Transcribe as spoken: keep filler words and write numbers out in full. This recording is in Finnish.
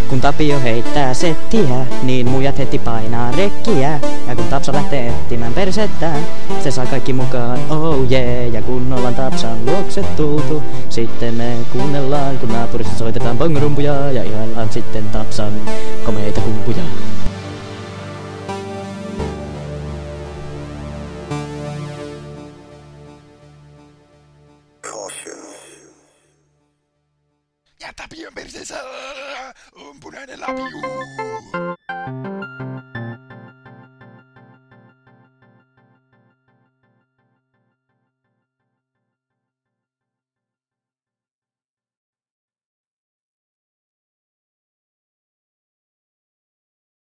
Kun Tapio heittää settiä, niin muijat heti painaa rekkiä. Ja kun Tapsa lähtee etsimään persettään, se saa kaikki mukaan, oh yeah. Ja kun ollaan Tapsan luokse tultu, sitten me kuunnellaan, kun naapurissa soitetaan bongrumpuja. Ja ihaillaan sitten Tapsan komeita kumpuja. Ja Tapion perseessä on punainen lapio.